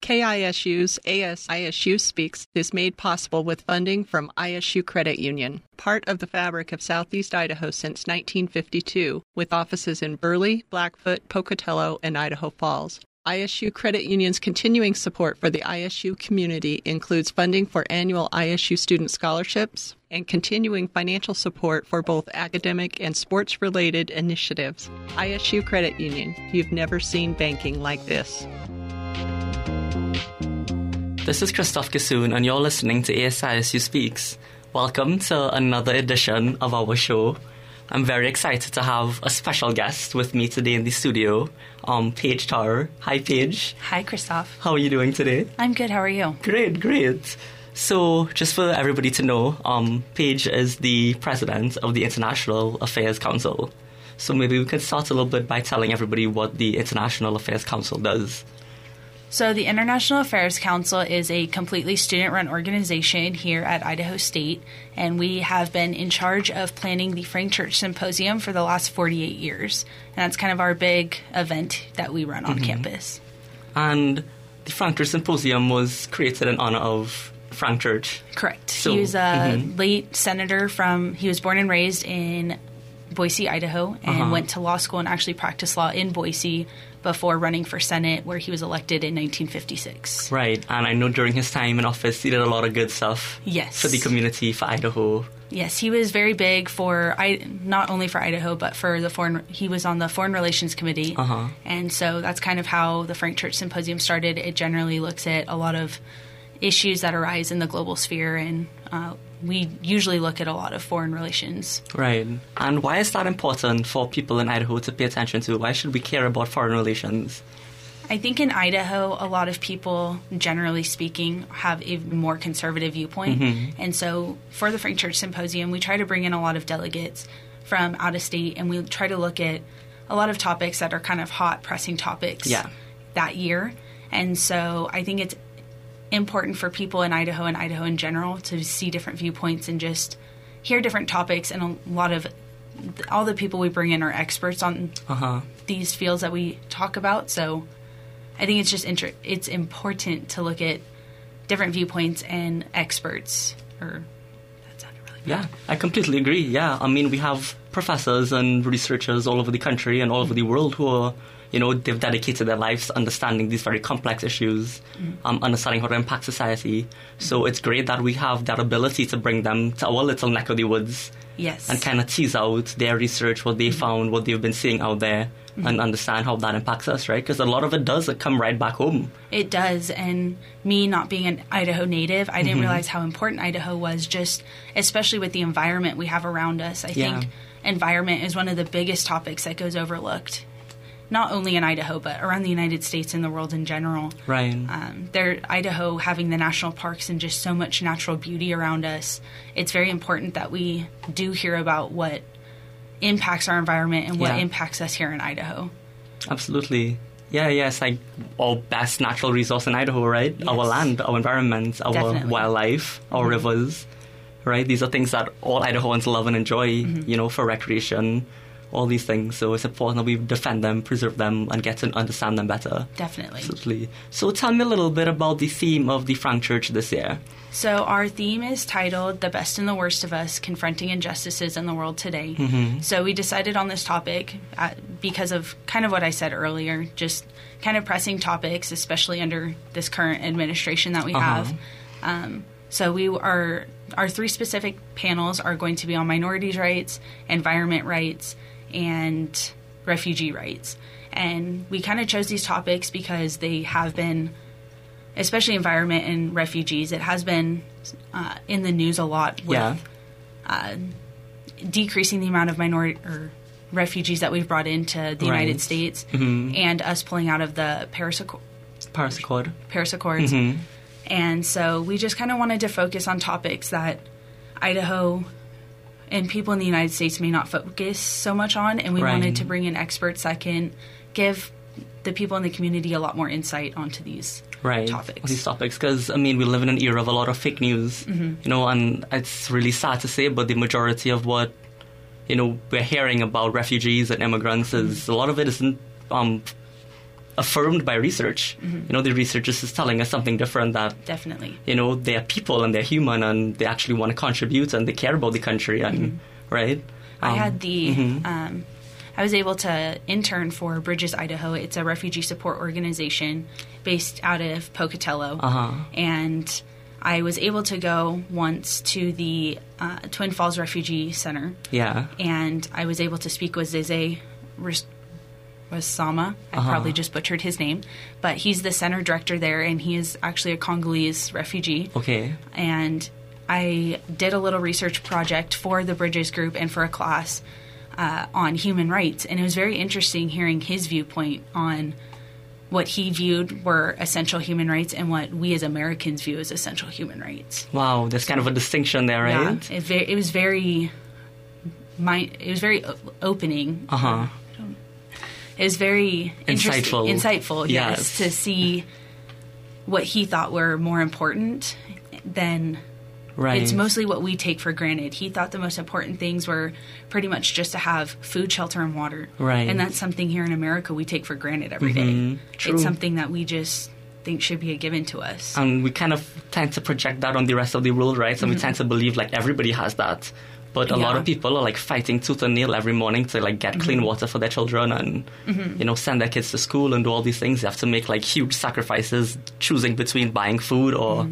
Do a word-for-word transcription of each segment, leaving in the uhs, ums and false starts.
K I S U's A S I S U Speaks is made possible with funding from I S U Credit Union, part of the fabric of Southeast Idaho since nineteen fifty-two, with offices in Burley, Blackfoot, Pocatello, and Idaho Falls. I S U Credit Union's continuing support for the I S U community includes funding for annual I S U student scholarships and continuing financial support for both academic and sports-related initiatives. I S U Credit Union, you've never seen banking like this. This is Christoph Kissoon, and you're listening to A S I S U Speaks. Welcome to another edition of our show. I'm very excited to have a special guest with me today in the studio, um, Paige Tarr. Hi, Paige. Hi, Christoph. How are you doing today? I'm good. How are you? Great, great. So, just for everybody to know, um, Paige is the president of the International Affairs Council. So maybe we could start a little bit by telling everybody what the International Affairs Council does. So the International Affairs Council is a completely student-run organization here at Idaho State, and we have been in charge of planning the Frank Church Symposium for the last forty-eight years. And that's kind of our big event that we run on mm-hmm. campus. And the Frank Church Symposium was created in honor of Frank Church. Correct. So, he was a mm-hmm. late senator from, he was born and raised in Boise, Idaho, and uh-huh. went to law school and actually practiced law in Boise before running for Senate, where he was elected in nineteen fifty-six. Right, and I know during his time in office, he did a lot of good stuff. Yes. For the community, for Idaho. Yes, he was very big for, not only for Idaho, but for the foreign, he was on the Foreign Relations Committee. Uh-huh. And so that's kind of how the Frank Church Symposium started. It generally looks at a lot of issues that arise in the global sphere, and uh, we usually look at a lot of foreign relations. Right. And why is that important for people in Idaho to pay attention to? Why should we care about foreign relations? I think in Idaho, a lot of people, generally speaking, have a more conservative viewpoint. Mm-hmm. And so for the Frank Church Symposium, we try to bring in a lot of delegates from out of state, and we try to look at a lot of topics that are kind of hot, pressing topics yeah. that year. And so I think it's important for people in Idaho and Idaho in general to see different viewpoints and just hear different topics. And a lot of all the people we bring in are experts on uh-huh. these fields that we talk about. So I think it's just inter- it's important to look at different viewpoints and experts. Or that sounded really bad. Yeah, I completely agree. Yeah, I mean, we have professors and researchers all over the country and all over the world who are, you know, they've dedicated their lives to understanding these very complex issues, mm-hmm. um, understanding how to impact society. Mm-hmm. So it's great that we have that ability to bring them to our little neck of the woods. Yes. And kind of tease out their research, what they mm-hmm. found, what they've been seeing out there, mm-hmm. and understand how that impacts us, right? Because a lot of it does come right back home. It does. And me not being an Idaho native, I didn't mm-hmm. realize how important Idaho was, just especially with the environment we have around us. I yeah. think environment is one of the biggest topics that goes overlooked. Not only in Idaho, but around the United States and the world in general. Right. Um, there, Idaho having the national parks and just so much natural beauty around us, it's very important that we do hear about what impacts our environment and what yeah. impacts us here in Idaho. Absolutely. Yeah, yeah, it's like our best natural resource in Idaho, right? Yes. Our land, our environment, our Definitely. wildlife, our mm-hmm. rivers, right? These are things that all Idahoans love and enjoy, mm-hmm. you know, for recreation. All these things, so it's important that we defend them, preserve them, and get to understand them better. Definitely. Absolutely. So tell me a little bit about the theme of the Frank Church this year. So our theme is titled The Best and the Worst of Us, Confronting Injustices in the World Today. Mm-hmm. So we decided on this topic at, because of kind of what I said earlier, just kind of pressing topics, especially under this current administration that we uh-huh. have. Um, so we are, our three specific panels are going to be on minorities' rights, environment rights, and refugee rights. And we kind of chose these topics because they have been, especially environment and refugees, it has been uh, in the news a lot with yeah. uh, decreasing the amount of minority or refugees that we've brought into the right. United States, mm-hmm. and us pulling out of the Paris Accord. Paris Accord. Paris Accords. Mm-hmm. And so we just kind of wanted to focus on topics that Idaho and people in the United States may not focus so much on, and we right. wanted to bring in experts that can give the people in the community a lot more insight onto these right. topics. These topics, because, I mean, we live in an era of a lot of fake news, mm-hmm. you know, and it's really sad to say, but the majority of what, you know, we're hearing about refugees and immigrants is, mm-hmm. a lot of it isn't um, affirmed by research. Mm-hmm. You know, the research is telling us something different, that definitely, you know, they're people and they're human and they actually want to contribute and they care about the country, and mm-hmm. right? I Um, had the, mm-hmm. um, I was able to intern for Bridges, Idaho. It's a refugee support organization based out of Pocatello. Uh-huh. And I was able to go once to the uh, Twin Falls Refugee Center. Yeah. And I was able to speak with Zeze Wasama. I Uh-huh. probably just butchered his name. But he's the center director there, and he is actually a Congolese refugee. Okay. And I did a little research project for the Bridges group and for a class uh, on human rights. And it was very interesting hearing his viewpoint on what he viewed were essential human rights and what we as Americans view as essential human rights. Wow, there's kind of a distinction there, right? Yeah, it, ve- it was very, my, it was very o- opening. Uh huh. It was very interesting- Insightful. Insightful, yes, Yes. to see what he thought were more important than. Right. It's mostly what we take for granted. He thought the most important things were pretty much just to have food, shelter, and water. Right. And that's something here in America we take for granted every day. Mhm. True. It's something that we just think should be a given to us. And we kind of tend to project that on the rest of the world, right? So we tend to believe like everybody has that. But a lot Yeah. of people are like fighting tooth and nail every morning to like get clean water for their children and, you know, send their kids to school and do all these things. They have to make like huge sacrifices choosing between buying food or...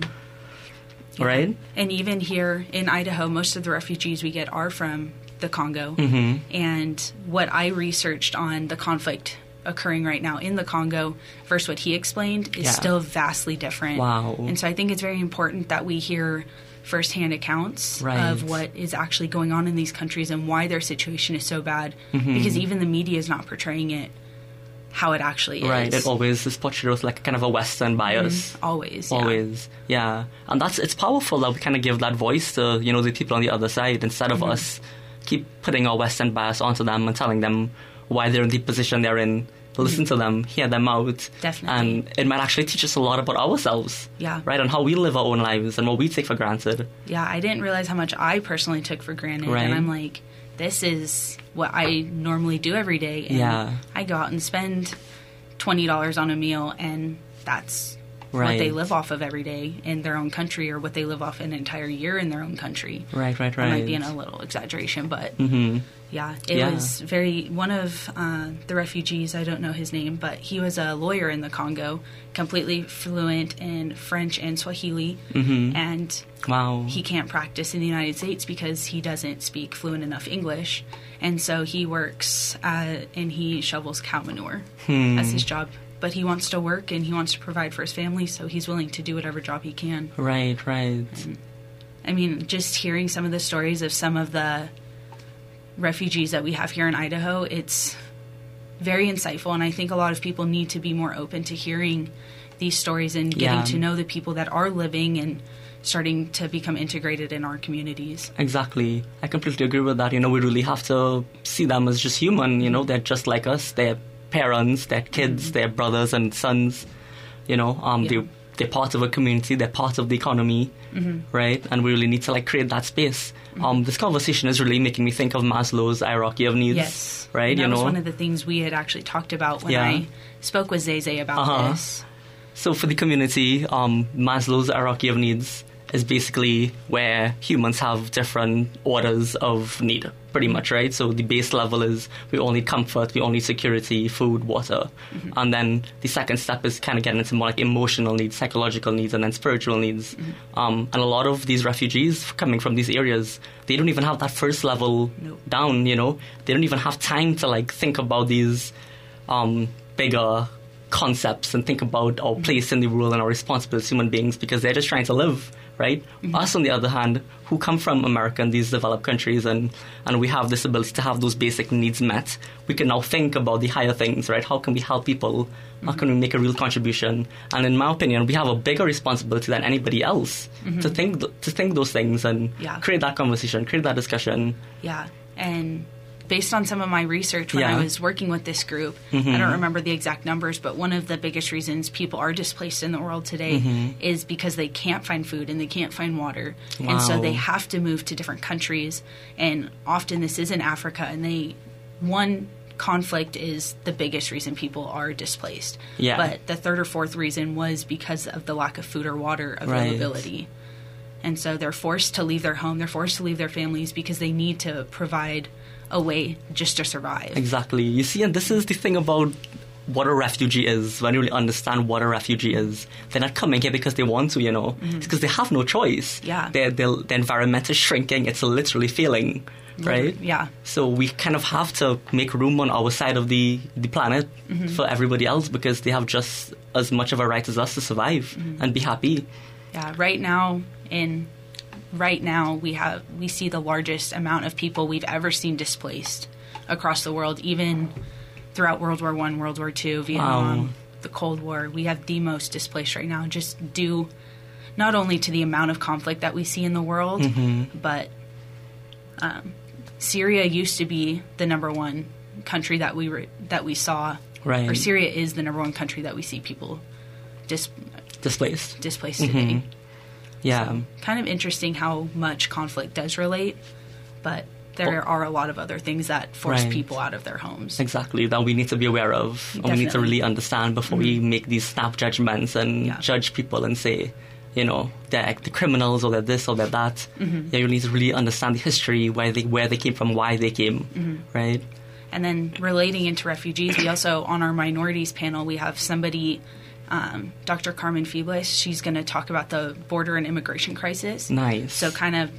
Yeah. Right? And even here in Idaho, most of the refugees we get are from the Congo. Mm-hmm. And what I researched on the conflict occurring right now in the Congo versus what he explained is Yeah. still vastly different. Wow. And so I think it's very important that we hear firsthand accounts Right. of what is actually going on in these countries and why their situation is so bad. Mm-hmm. Because even the media is not portraying it how it actually is. Right. It always is portrayed as like kind of a Western bias. Mhm. Always. Yeah. Always, yeah. And that's, it's powerful that we kind of give that voice to, you know, the people on the other side instead of Mm-hmm. us keep putting our Western bias onto them and telling them why they're in the position they're in. Listen to them, hear them out. Definitely. And it might actually teach us a lot about ourselves. Yeah. Right, and how we live our own lives and what we take for granted. Yeah, I didn't realize how much I personally took for granted. Right. And I'm like, this is what I normally do every day. And Yeah. I go out and spend twenty dollars on a meal, and that's Right. what they live off of every day in their own country, or what they live off an entire year in their own country. Right, right, That might right. be in a little exaggeration, but Mm-hmm. yeah, it Yeah. was very, one of uh, the refugees, I don't know his name, but he was a lawyer in the Congo, completely fluent in French and Swahili, Mm-hmm. and Wow. he can't practice in the United States because he doesn't speak fluent enough English. And so he works uh, and he shovels cow manure Hmm. as his job. But he wants to work and he wants to provide for his family, so he's willing to do whatever job he can. Right, right. I mean, just hearing some of the stories of some of the refugees that we have here in Idaho, it's very insightful. And I think a lot of people need to be more open to hearing these stories and getting Yeah. to know the people that are living and starting to become integrated in our communities. Exactly. I completely agree with that. You know, we really have to see them as just human. You know, they're just like us. They're parents, they're kids, they're brothers and sons. You know, um, Yeah. they, they're part of a community, they're part of the economy, right? And we really need to, like, create that space. Um, this conversation is really making me think of Maslow's hierarchy of needs, Yes. right? And that you was know, one of the things we had actually talked about when Yeah. I spoke with Zeze about Uh-huh. this. So for the community, um, Maslow's hierarchy of needs is basically where humans have different orders of need, pretty much, right? So the base level is we all need comfort, we all need security, food, water. Mm-hmm. And then the second step is kind of getting into more like emotional needs, psychological needs, and then spiritual needs. Mm-hmm. Um, and a lot of these refugees coming from these areas, they don't even have that first level Nope. down, you know? They don't even have time to like think about these um, bigger concepts and think about our place in the world and our responsibility as human beings because they're just trying to live, right? Mm-hmm. Us, on the other hand, who come from America and these developed countries and, and we have this ability to have those basic needs met, we can now think about the higher things, right? How can we help people? How can we make a real contribution? And in my opinion, we have a bigger responsibility than anybody else to think th- to think those things and Yeah. create that conversation, create that discussion. Yeah. And based on some of my research when Yeah. I was working with this group, Mm-hmm. I don't remember the exact numbers, but one of the biggest reasons people are displaced in the world today Mm-hmm. is because they can't find food and they can't find water. And so Wow. they have to move to different countries. And often this is in Africa, and they, one, conflict is the biggest reason people are displaced. Yeah. But the third or fourth reason was because of the lack of food or water availability. Right. And so they're forced to leave their home, they're forced to leave their families because they need to provide a way just to survive. Exactly. You see, and this is the thing about what a refugee is. When you really understand what a refugee is, they're not coming here because they want to, you know. Mm-hmm. It's because they have no choice. Yeah. They're, they're, the environment is shrinking. It's literally failing, right? Yeah. So we kind of have to make room on our side of the, the planet mm-hmm. for everybody else because they have just as much of a right as us to survive mm-hmm. and be happy. Yeah. Right now, in right now, we have we see the largest amount of people we've ever seen displaced across the world, even throughout World War One, World War Two, Vietnam, wow. the Cold War. We have the most displaced right now, just due not only to the amount of conflict that we see in the world, mm-hmm. but um, Syria used to be the number one country that we were, that we saw. Right. Or Syria is the number one country that we see people dis- displaced displaced mm-hmm. today. Yeah. So, kind of interesting how much conflict does relate, but there oh. are a lot of other things that force right. people out of their homes. Exactly, that we need to be aware of. Definitely. And we need to really understand before mm-hmm. we make these snap judgments and yeah. judge people and say, you know, they're the criminals or they're this or they're that. Mm-hmm. Yeah, you need to really understand the history, where they where they came from, why they came, mm-hmm. right? And then relating into refugees, we also, on our minorities panel, we have somebody... Um, Doctor Carmen Febles, she's going to talk about the border and immigration crisis. Nice. So kind of,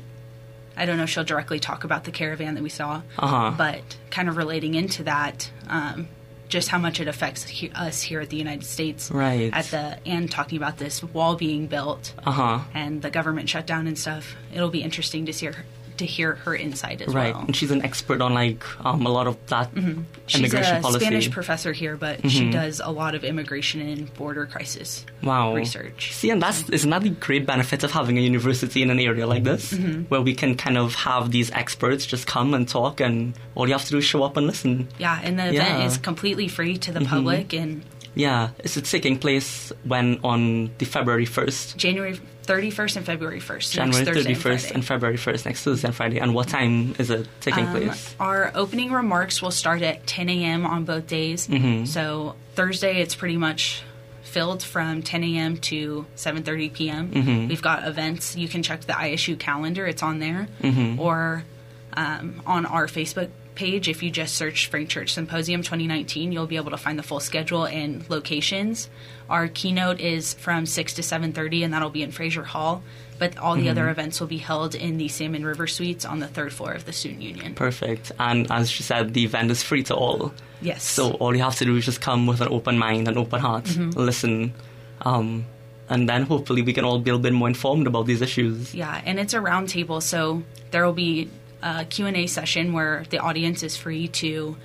I don't know if she'll directly talk about the caravan that we saw, uh-huh. but kind of relating into that, um, just how much it affects he- us here at the United States. Right. At the and talking about this wall being built uh-huh. and the government shutdown and stuff. It'll be interesting to see her, to hear her insight as right. well. And she's an expert on like um, a lot of that mm-hmm. immigration policy. She's a Spanish professor here, but mm-hmm. she does a lot of immigration and border crisis wow. research. See, and that's isn't that the great benefit of having a university in an area like this, mm-hmm. where we can kind of have these experts just come and talk, and all you have to do is show up and listen. Yeah, and the event yeah. is completely free to the mm-hmm. public, and yeah, is it taking place when on the February first? January thirty-first and February first. January thirty-first and, and February first, next Thursday and Friday. And what time is it taking um, place? Our opening remarks will start at ten a.m. on both days. Mm-hmm. So Thursday, it's pretty much filled from ten a.m. to seven thirty p.m. Mm-hmm. We've got events. You can check the I S U calendar. It's on there. Mm-hmm. Or um, on our Facebook page, if you just search Frank Church Symposium twenty nineteen, you'll be able to find the full schedule and locations. Our keynote is from six to seven thirty, and that'll be in Fraser Hall. But all the mm-hmm. other events will be held in the Salmon River Suites on the third floor of the Student Union. Perfect. And as she said, the event is free to all. Yes. So all you have to do is just come with an open mind, an open heart, mm-hmm. listen, um, and then hopefully we can all be a little bit more informed about these issues. Yeah, and it's a round table, so there will be a Q and A session where the audience is free to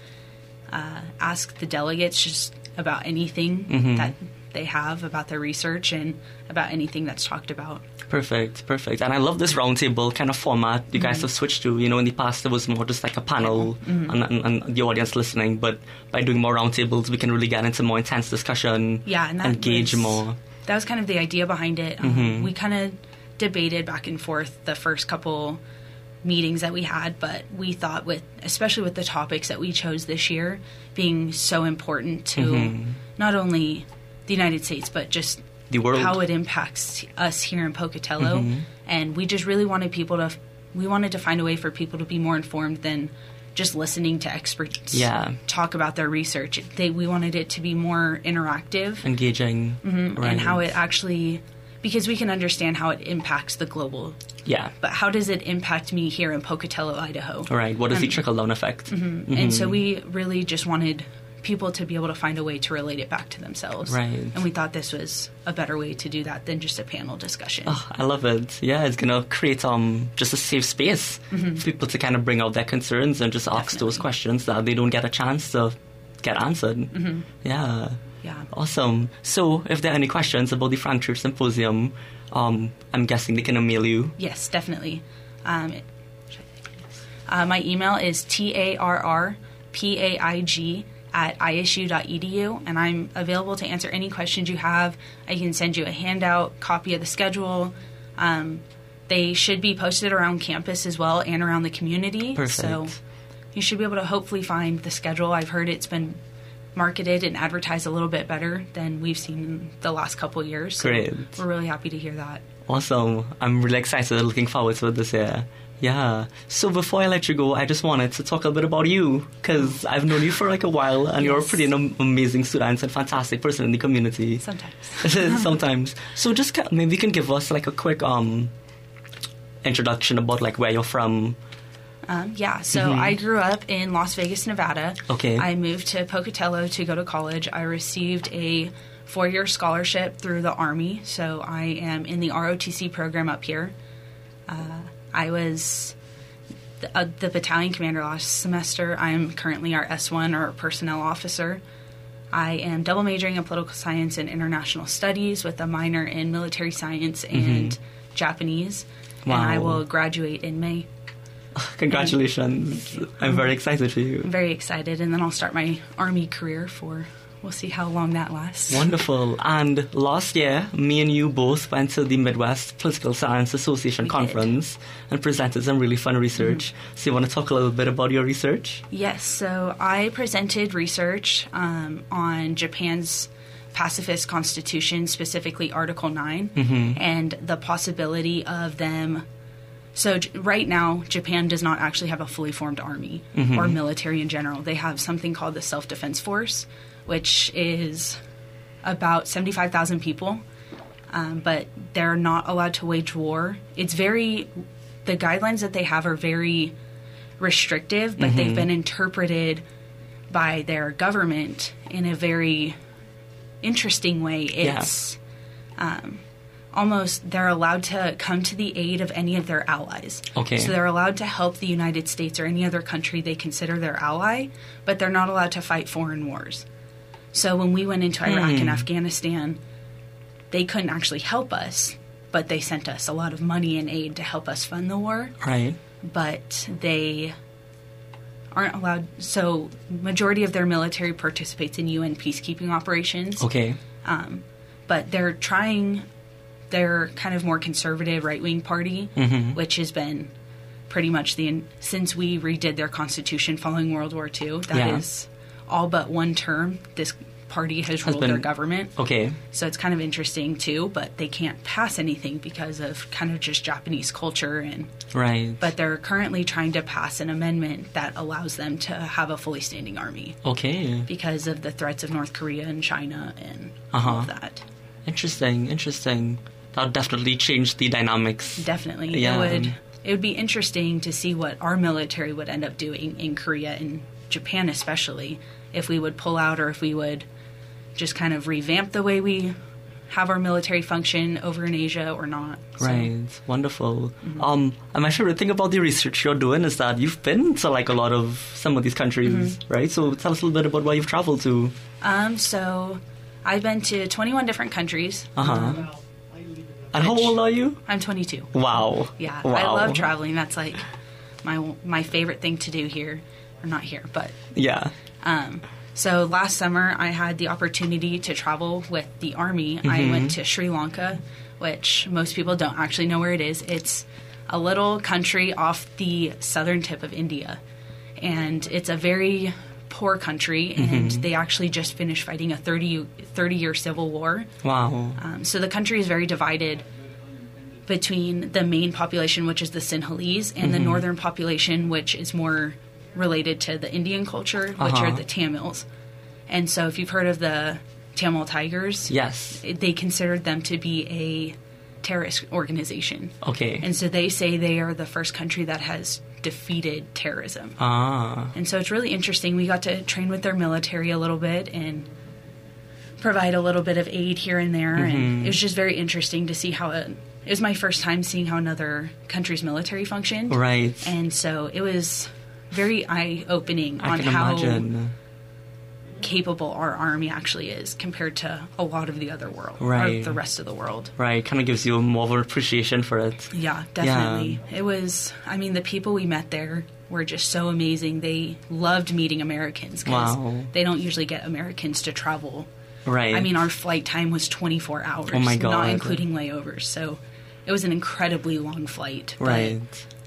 uh, ask the delegates just about anything mm-hmm. that they have about their research and about anything that's talked about. Perfect, perfect. And I love this roundtable kind of format you guys mm-hmm. have switched to. You know, in the past it was more just like a panel mm-hmm. and, and, and the audience listening, but by doing more roundtables we can really get into more intense discussion, yeah, and that engage was, more. That was kind of the idea behind it. Um, mm-hmm. We kind of debated back and forth the first couple meetings that we had, but we thought with, especially with the topics that we chose this year being so important to mm-hmm. not only the United States, but just the world, how it impacts us here in Pocatello. Mm-hmm. And we just really wanted people to, we wanted to find a way for people to be more informed than just listening to experts yeah. talk about their research. They, we wanted it to be more interactive. Engaging. Mm-hmm. Right. And how it actually, because we can understand how it impacts the global. Yeah. But how does it impact me here in Pocatello, Idaho? Right. What is and, the trickle-down effect? Mm-hmm. Mm-hmm. And so we really just wanted people to be able to find a way to relate it back to themselves. Right. And we thought this was a better way to do that than just a panel discussion. Oh, I love it. Yeah, it's going to create um just a safe space mm-hmm. for people to kind of bring out their concerns and just ask Definitely. those questions that they don't get a chance to get answered. Mm-hmm. Yeah. Yeah. Awesome. So if there are any questions about the Frank Church Symposium, um, I'm guessing they can email you. Yes, definitely. Um, uh, my email is T A R R P A I G at I S U dot E D U, and I'm available to answer any questions you have. I can send you a handout, copy of the schedule. Um, they should be posted around campus as well and around the community. Perfect. So you should be able to hopefully find the schedule. I've heard it's been marketed and advertised a little bit better than we've seen in the last couple of years. So Great. We're really happy to hear that. Awesome. I'm really excited, looking forward to it this year. Yeah. So before I let you go, I just wanted to talk a bit about you, because I've known you for like a while, and yes. you're a pretty am- amazing student and fantastic person in the community. Sometimes. Sometimes. So just maybe you can give us like a quick um introduction about like where you're from. Um, yeah, so mm-hmm. I grew up in Las Vegas, Nevada. Okay. I moved to Pocatello to go to college. I received a four-year scholarship through the Army, so I am in the R O T C program up here. Uh, I was the, uh, the battalion commander last semester. I am currently our S one, or personnel officer. I am double majoring in political science and international studies with a minor in military science and mm-hmm. Japanese. Wow. And I will graduate in May. Congratulations. I'm very excited for you. I'm very excited, and then I'll start my Army career for, we'll see how long that lasts. Wonderful. And last year, me and you both went to the Midwest Political Science Association we conference did. and presented some really fun research. Mm-hmm. So you want to talk a little bit about your research? Yes. So I presented research um, on Japan's pacifist constitution, specifically Article nine, mm-hmm. and the possibility of them... So j- right now, Japan does not actually have a fully formed army mm-hmm. or military in general. They have something called the Self-Defense Force, which is about seventy-five thousand people, um, but they're not allowed to wage war. It's very... The guidelines that they have are very restrictive, but mm-hmm. they've been interpreted by their government in a very interesting way. It's... Yeah. Um, almost they're allowed to come to the aid of any of their allies. Okay. So they're allowed to help the United States or any other country they consider their ally, but they're not allowed to fight foreign wars. So when we went into Iraq mm. and Afghanistan, they couldn't actually help us, but they sent us a lot of money and aid to help us fund the war. Right. But they aren't allowed... So majority of their military participates in U N peacekeeping operations. Okay. Um, but they're trying... They're kind of more conservative right-wing party, mm-hmm. which has been pretty much the... Since we redid their constitution following World War Two, that yeah. is all but one term this party has, has ruled been, their government. Okay. So it's kind of interesting, too, but they can't pass anything because of kind of just Japanese culture. and Right. But they're currently trying to pass an amendment that allows them to have a fully standing army. Okay. Because of the threats of North Korea and China and uh-huh. all of that. Interesting, interesting. That would definitely change the dynamics. Definitely. Yeah. It would, it would be interesting to see what our military would end up doing in Korea and Japan especially, if we would pull out or if we would just kind of revamp the way we have our military function over in Asia or not. So. Right. Wonderful. Mm-hmm. Um, and my favorite thing about the research you're doing is that you've been to like a lot of some of these countries, mm-hmm. right? So tell us a little bit about where you've traveled to. Um, so I've been to twenty-one different countries. Uh-huh. Um, And how old are you? I'm twenty-two. Wow. Yeah. Wow. I love traveling. That's like my my favorite thing to do here. Or not here, but... Yeah. Um, so last summer, I had the opportunity to travel with the Army. Mm-hmm. I went to Sri Lanka, which most people don't actually know where it is. It's a little country off the southern tip of India. And it's a very poor country, and mm-hmm. they actually just finished fighting a thirty, thirty-year civil war. Wow. Um, so the country is very divided between the main population, which is the Sinhalese, and mm-hmm. the northern population, which is more related to the Indian culture, which uh-huh. are the Tamils. And so if you've heard of the Tamil Tigers, yes, they considered them to be a terrorist organization. Okay. And so they say they are the first country that has defeated terrorism. Ah. And so it's really interesting. We got to train with their military a little bit and provide a little bit of aid here and there. Mm-hmm. And it was just very interesting to see how it, it was my first time seeing how another country's military functioned. Right. And so it was very eye-opening I on can how imagine. capable our army actually is compared to a lot of the other world, right. or the rest of the world. Right, kind of gives you more of an appreciation for it. Yeah, definitely. Yeah. It was, I mean, the people we met there were just so amazing. They loved meeting Americans because wow. they don't usually get Americans to travel. Right. I mean, our flight time was twenty-four hours, oh my God. not including layovers. So it was an incredibly long flight. Right.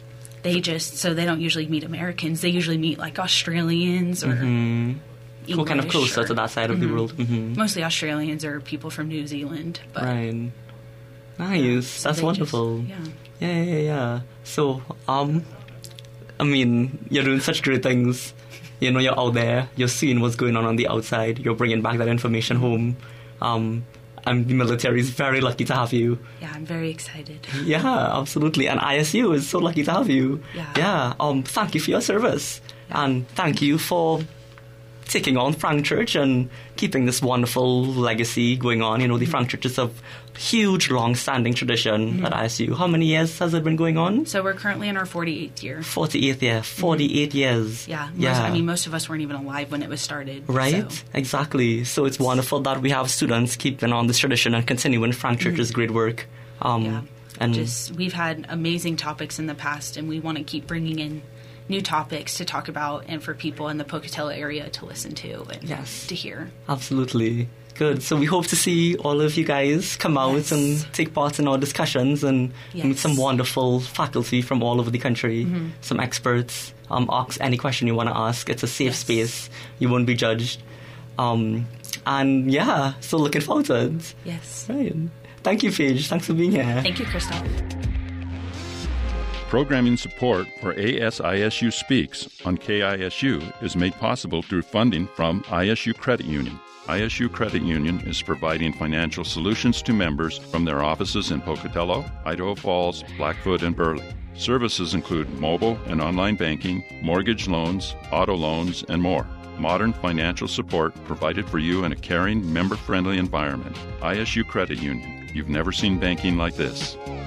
they just, so they don't usually meet Americans. They usually meet like Australians or mm-hmm. English. Who kind of closer or, to that side of mm-hmm. the world. Mm-hmm. Mostly Australians or people from New Zealand. But, right. Nice. So That's wonderful. Just, yeah. Yeah, yeah, yeah. So, um, I mean, you're doing such great things. You know, you're out there, you're seeing what's going on on the outside, you're bringing back that information home. Um, and the military is very lucky to have you. Yeah, I'm very excited. Yeah, absolutely. And I S U is so lucky to have you. Yeah. Yeah. Um, thank you for your service. Yeah. And thank you for taking on Frank Church and keeping this wonderful legacy going on. You know, the mm-hmm. Frank Church is a huge, long-standing tradition mm-hmm. at I S U. How many years has it been going on? So we're currently in our forty-eighth year. forty-eighth year. forty-eight mm-hmm. years. Yeah. Most, yeah. I mean, most of us weren't even alive when it was started. Right? So. Exactly. So it's wonderful that we have students keeping on this tradition and continuing Frank Church's mm-hmm. great work. Um, yeah. And just, we've had amazing topics in the past, and we want to keep bringing in new topics to talk about and for people in the Pocatello area to listen to and yes. to hear. Absolutely. Good. So we hope to see all of you guys come out yes. and take part in our discussions and yes. meet some wonderful faculty from all over the country, mm-hmm. some experts. Um, ask any question you want to ask. It's a safe yes. space. You won't be judged. Um, and yeah, so looking forward to it. Yes. Right. Thank you, Paige. Thanks for being here. Thank you, Christoph. Programming support for A S I S U Speaks on K I S U is made possible through funding from I S U Credit Union. I S U Credit Union is providing financial solutions to members from their offices in Pocatello, Idaho Falls, Blackfoot, and Burley. Services include mobile and online banking, mortgage loans, auto loans, and more. Modern financial support provided for you in a caring, member-friendly environment. I S U Credit Union. You've never seen banking like this.